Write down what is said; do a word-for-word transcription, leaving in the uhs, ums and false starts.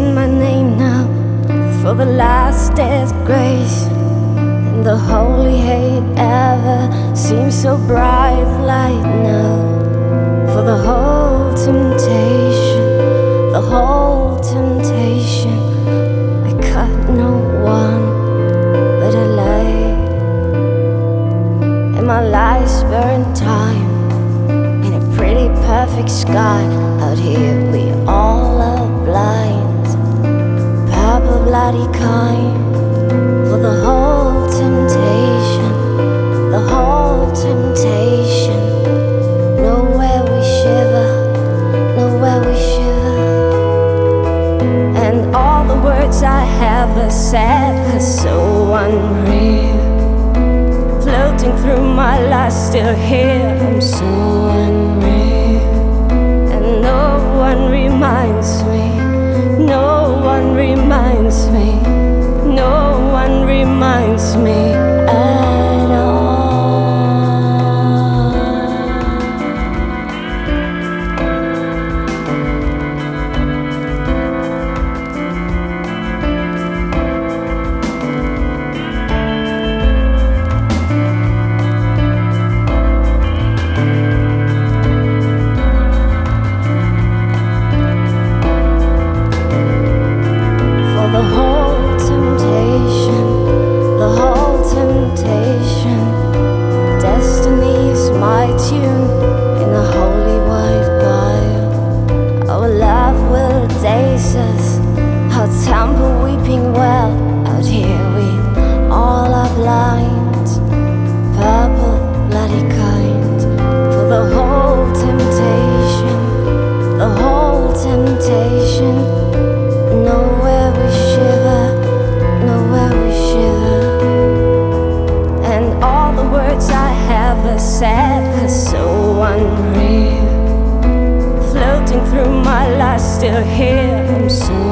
sing my name now for the last day's grace. And the holy hate ever seems so bright light now. For the whole temptation, the whole temptation, I cut no one but I lay. And my lies burn time in a pretty perfect sky. Out here we all are blind, purple bloody kind. For the whole temptation, the whole temptation, nowhere we shiver, nowhere we shiver. And all the words I have are said are so unreal, floating through my life still here. I'm so unreal, and no one reminds me, no one reminds me, no one reminds me at all. The whole temptation, the whole temptation, destiny is my tune in a holy white wire. Our love will daze us, our temple weeping well. Out here we all are blind, purple bloody kind. For the whole temptation, the whole temptation, nowhere we shiver, nowhere we shiver. And all the words I have are said are so unreal, floating through my life still here. I'm so